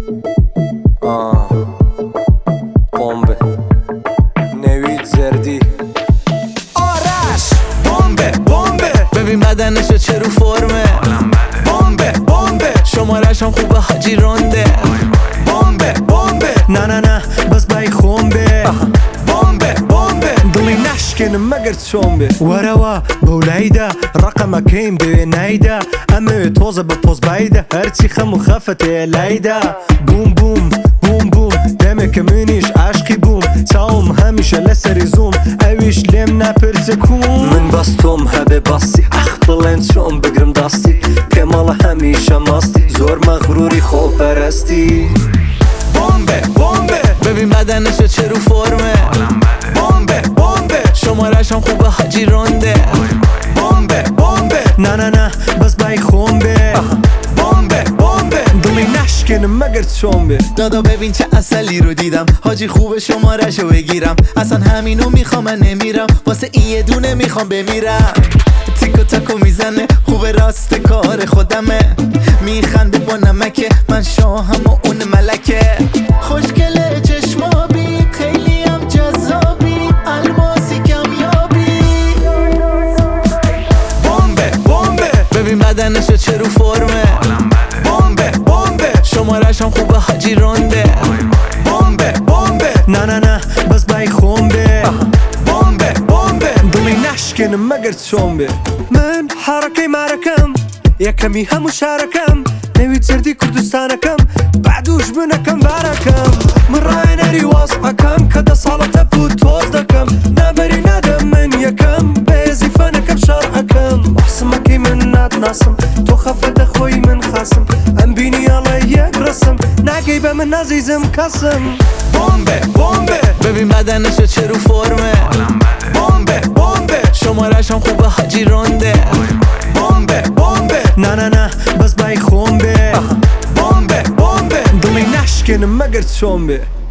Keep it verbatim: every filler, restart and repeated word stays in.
آه بمب نوید زردی آرش بمبه بمبه ببین بدنشو چه رو فرمه بمبه بمبه شمارش هم خوبه حاجی رونده بمبه بمبه نه نه نه بس بای خونبه بمبه بمبه دڵی ناشکێنم مەگەر چۆن بێ وەرەوە بەولایدا ڕقەمەکەیم دەوێ نایدا ئەمەوێ تۆزە بە پۆزبایدا هەرچی خەم و خەفەتێ لایدا بووم بووم بووم بووم دەمێکە منیش عاشقی بووم چاوم هەمیشە لەسەری زووم ئەویش لێم ناپرسە کوم من بەس تۆم هەبێ باسی ئەخ بڵێن چۆن بگرم داستی پێمەڵە هەمیشە ماستی زۆر مەغروری خۆپەرستی بمبه بمبه ببین بدنشو چه رو فرمه بمبه بمبه شمارش هم خوبه حاجی رونده بمبه بمبه نه نه نه بس بای خونبه بمبه بمبه دڵی ناشکێنم مەگەر چۆن بێ دادا ببین چه اصلی رو دیدم حاجی خوبه شمارشو بگیرم اصلا همینو میخوام من نمیرم واسه این یه دونه میخوام بمیرم تیکو تاکو میزنه خوبه راست کار خودمه میخنده با نمکه من شاهم و اون ملکه خوشگله چشمابی خیلی هم جذابی الماسی کمیابی بمبه بمبه ببین بدنشو چه رو فرمه بمبه بمبه شمارش هم خوبه حاجی رونده بمبه بمبه نه نه نه بس بای خونبه بمبه بمبه دڵی ناشکێنم مەگەر چۆن بێ من حڕەکەی مارەکەم یەکەمی هەموو شارەکەم نەوید زەردی کوردستانەکەم بعدوش بنەکەم بارەکەم من ڕاهێنەری وەزعەکەم کە دە ساڵەتە بوو تۆز دەکەم نابەری نادەم من یەکەم بەهێزی فەنەکەم شەڕعەکەم حسمەکەی من ناتناسم تۆ خەفەتە خۆی من خاسم ئەم بینی ئەڵێ یەک ڕسم ناگەی بە من نازیزم کەسم بمبه بمبه ببین بدنشو چه رو فرمه بمبه بمبه شمارش هم خوبه حاجی رونده بمبه بمبه نه نه نه بس بای خونبه بمبه بمبه دڵی ناشکێنم مەگەر چۆن بێ